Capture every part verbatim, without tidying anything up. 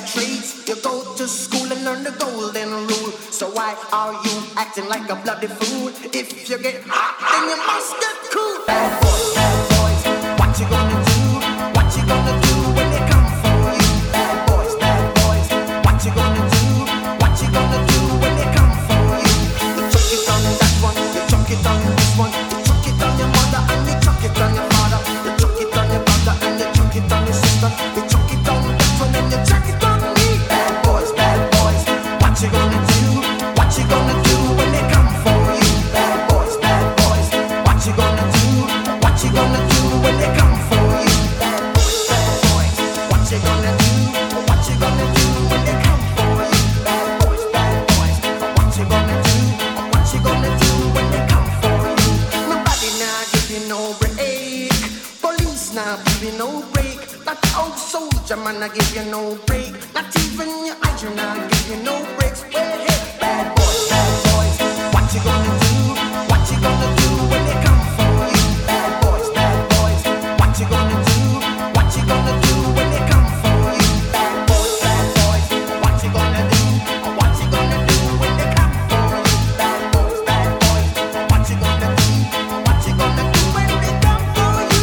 trades. You go to school and learn the golden rule. So why are you acting like a bloody fool? If you get hot, then you must get cool. Bad boys, bad boys, what you gonna do? What you gonna do when they come for you? Bad boys, bad boys, what you gonna do? What you gonna do when they come for you? You chuck it on that one, you chuck it on this one, you chuck it on your mother and you chuck it on your father, you chuck it on your brother and you chuck it on your sister, you chuck it on that one and you chuck it on me. Bad boys, bad boys, what you gonna do? What you gonna do when they come for you? Bad boys, bad boys, what you gonna do? What you gonna do when they come for you? Bad boys, bad boys, what you gonna do? What you gonna do when they come for you? Bad boys, bad boys, what you gonna do? What you gonna do when they come for you? Nobody now give you no break. Police now give you no break. That old soldier man I give you no break. Not even your eyes you now give you no breaks. Well, hey, bad boys, bad boys, what you gonna do? What you gonna do when they come for you? Bad boys, bad boys, what you gonna do? What you gonna do when they come for you? Bad boys, bad boys, what you gonna do? What you gonna do when they come for you? Bad boys, bad boys, what you gonna do? What you gonna do when they come for you?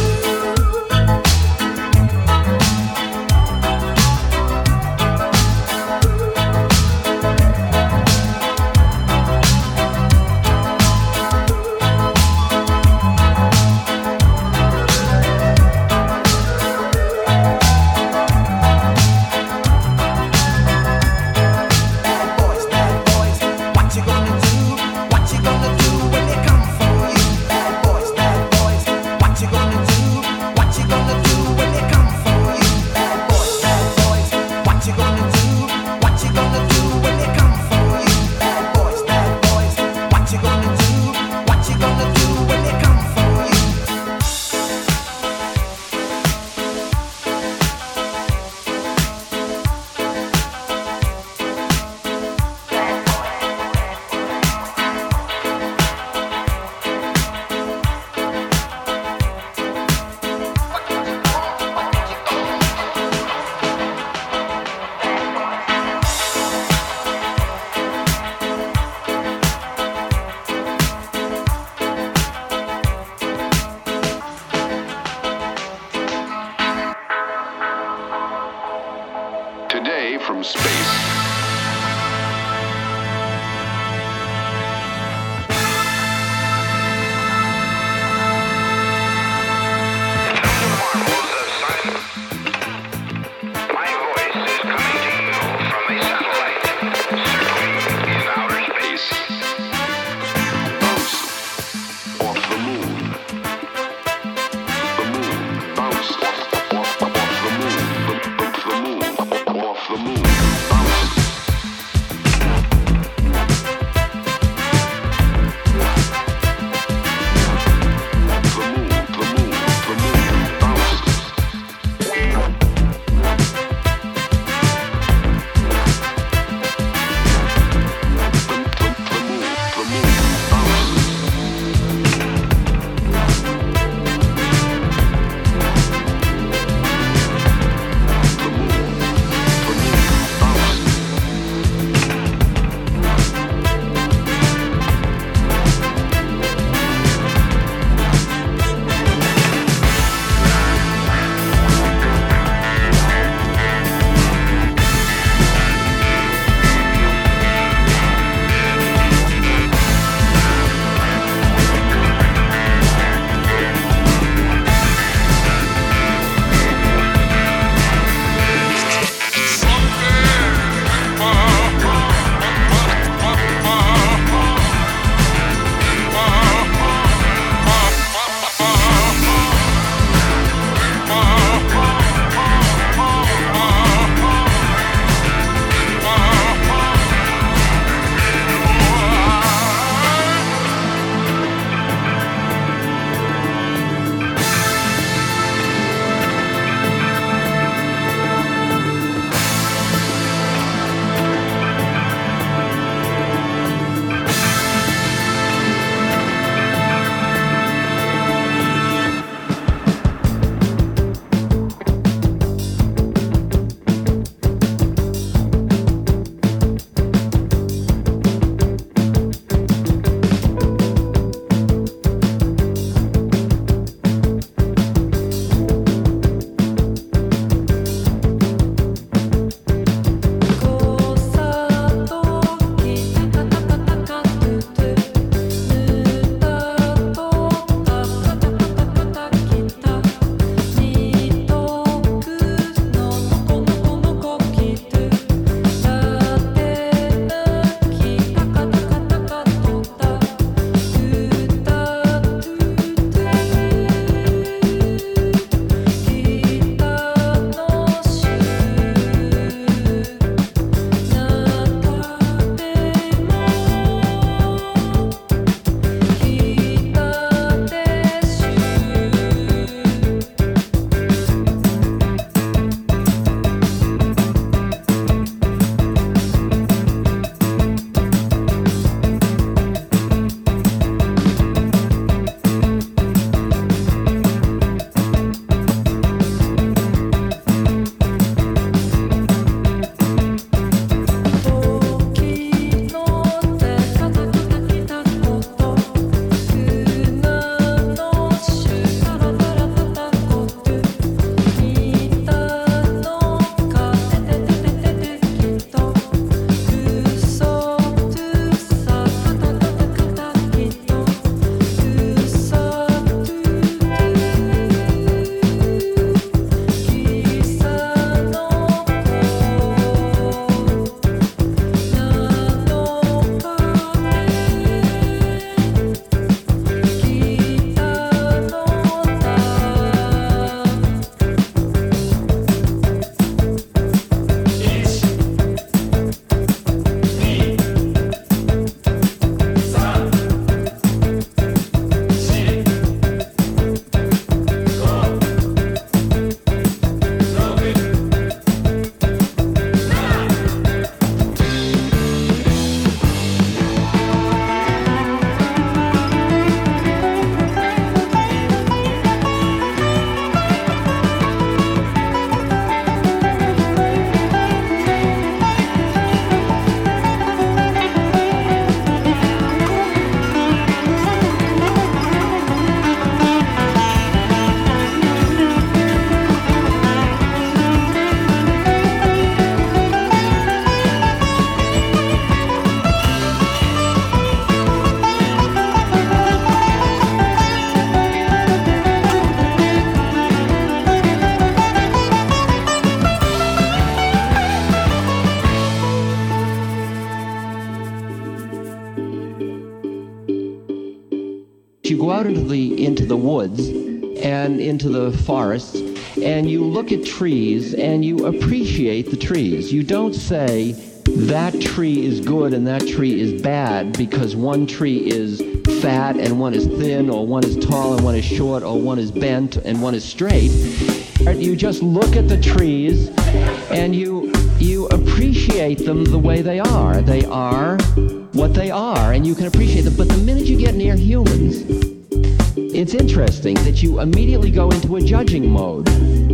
into the into the woods and into the forests, and you look at trees and you appreciate the trees. You don't say that tree is good and that tree is bad because one tree is fat and one is thin, or one is tall and one is short, or one is bent and one is straight. You just look at the trees and you you appreciate them the way they are. They are what they are, and you can appreciate them. But the minute you get near humans, it's interesting that you immediately go into a judging mode.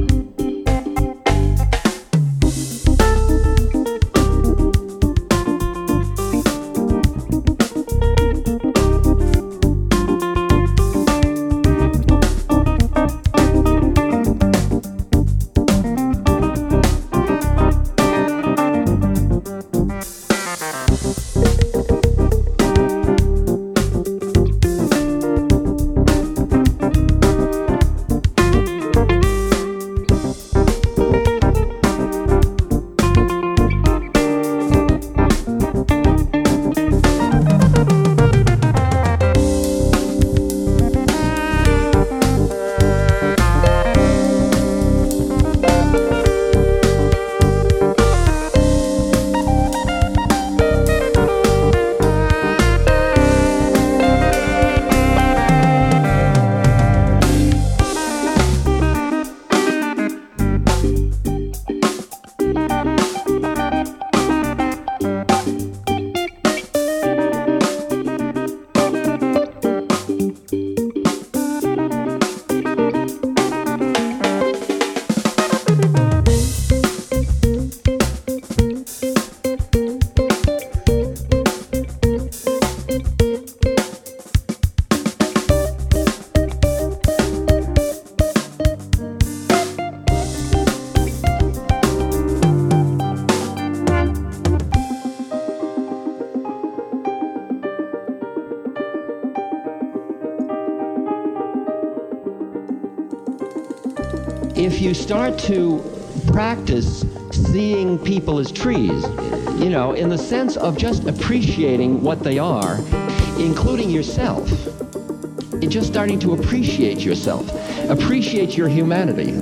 If you start to practice seeing people as trees, you know, in the sense of just appreciating what they are, including yourself, and just starting to appreciate yourself, appreciate your humanity.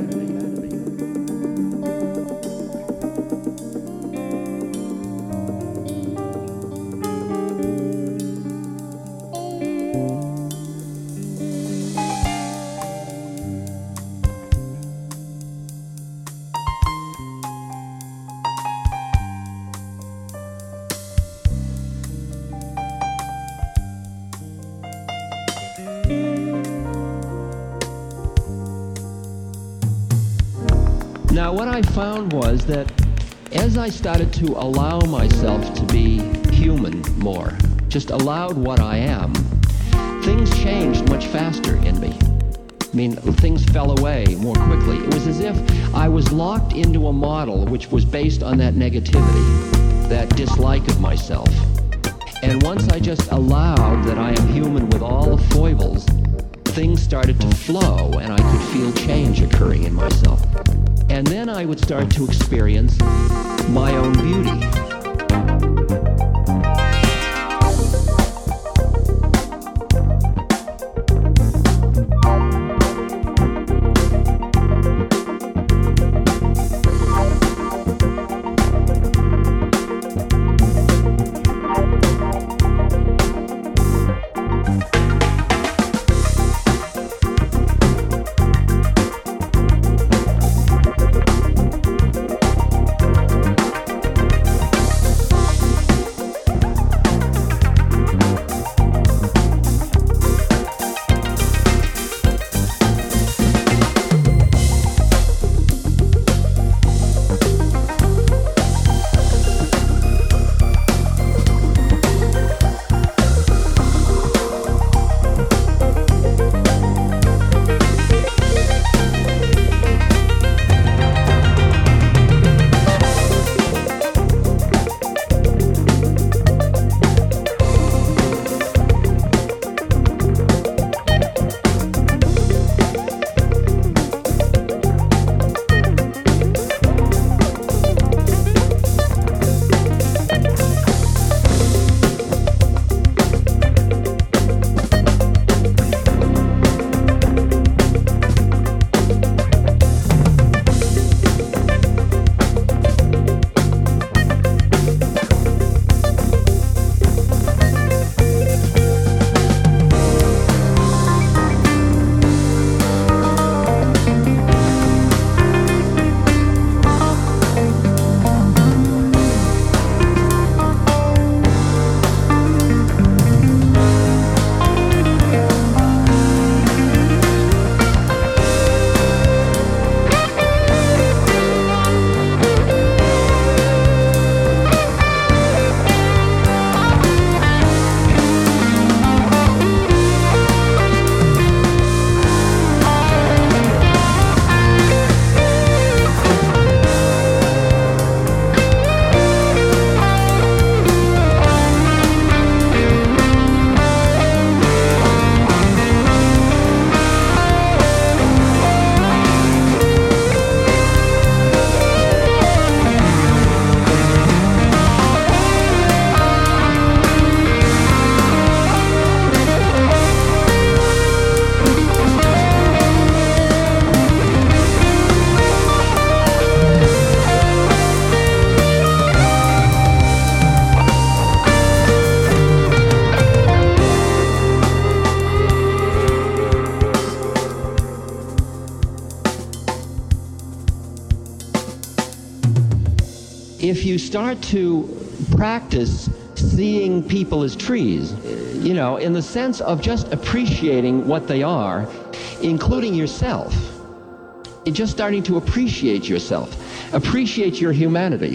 Now, what I found was that as I started to allow myself to be human more, just allowed what I am, things changed much faster in me. I mean, things fell away more quickly. It was as if I was locked into a model which was based on that negativity, that dislike of myself. And once I just allowed that I am human with all the foibles, things started to flow and I could feel change occurring in myself. And then I would start to experience my own beauty. if you start to practice seeing people as trees, you know, in the sense of just appreciating what they are, including yourself, and just starting to appreciate yourself, appreciate your humanity.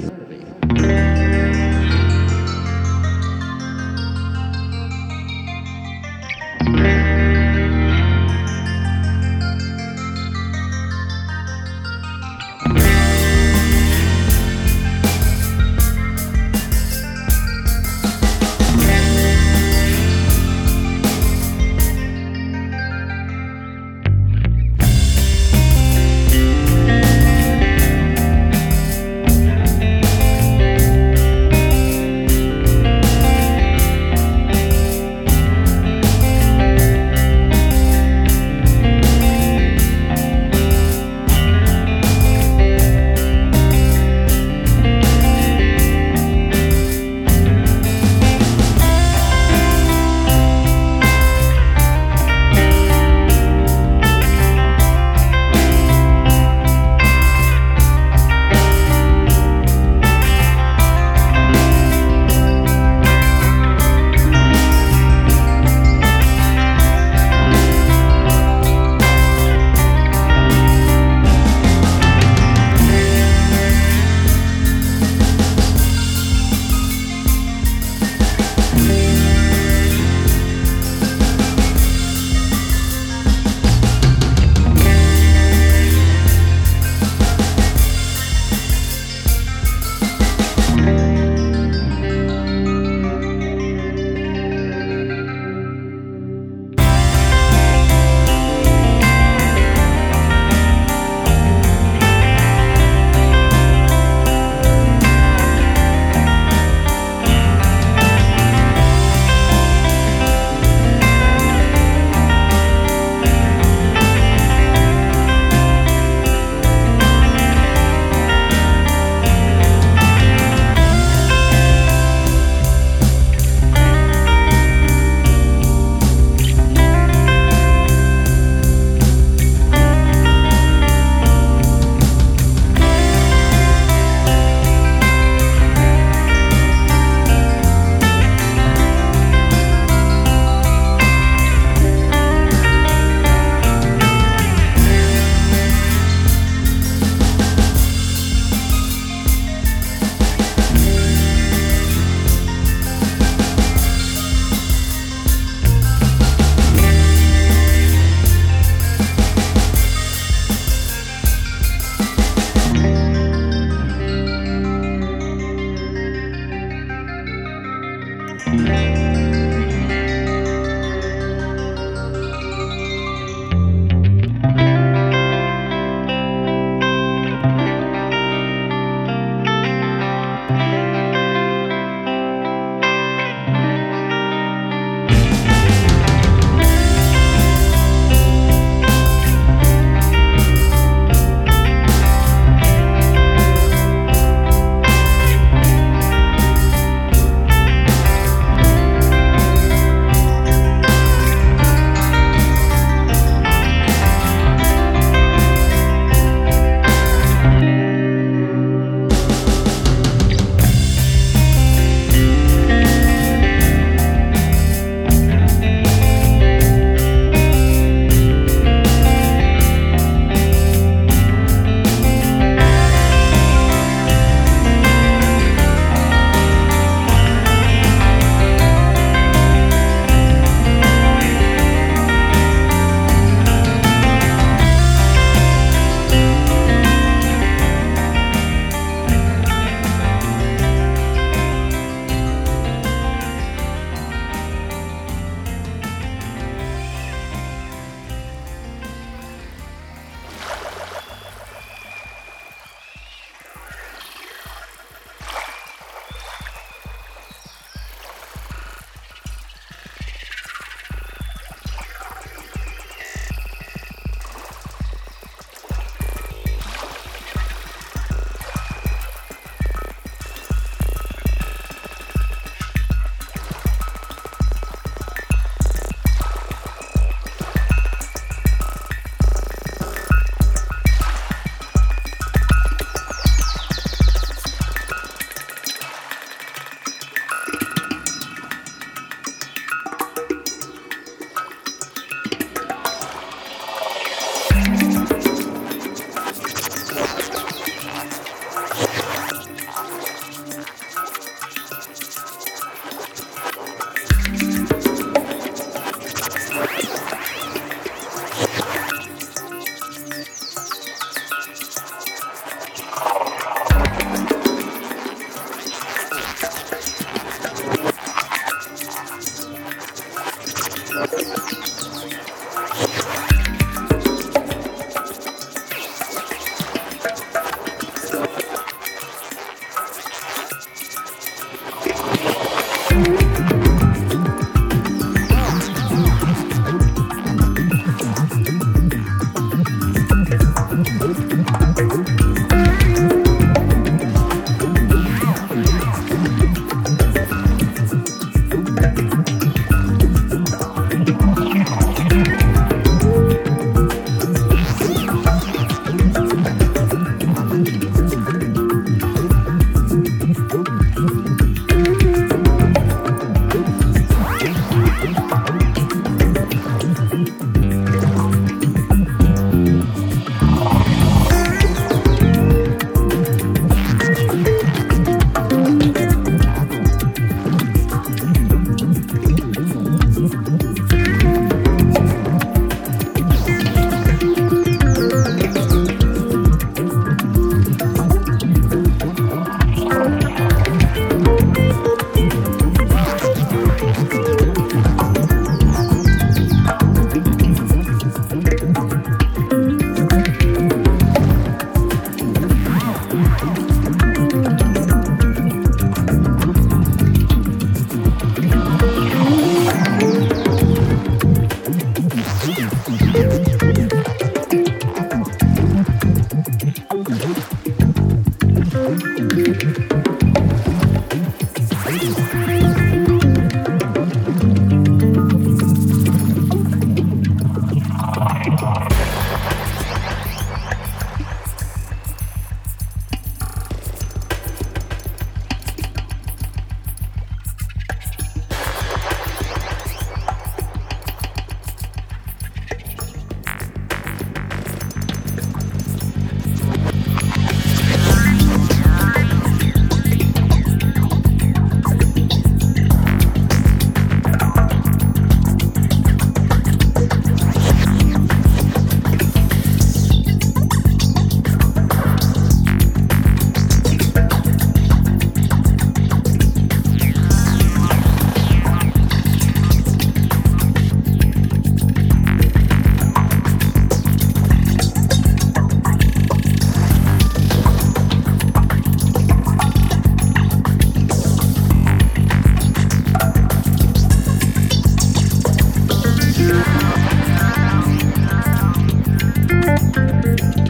Thank you.